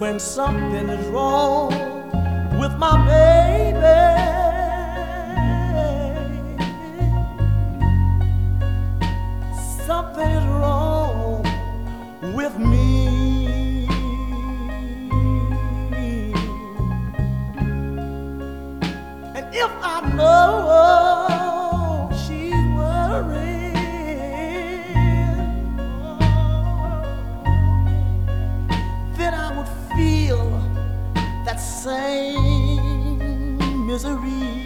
when something is wrong with my baby. Something is wrong with me. And if I know she's worried, then I would feel that same misery.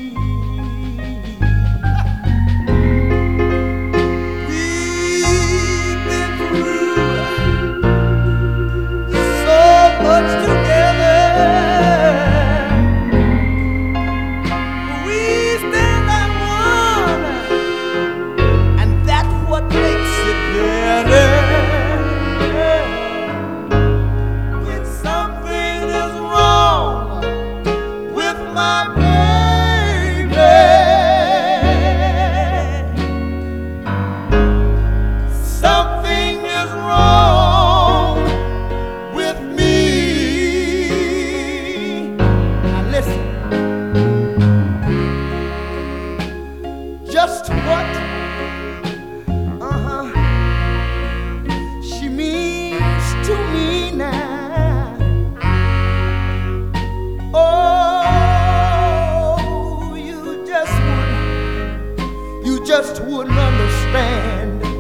Just what she means to me now. Oh, you just wouldn't understand.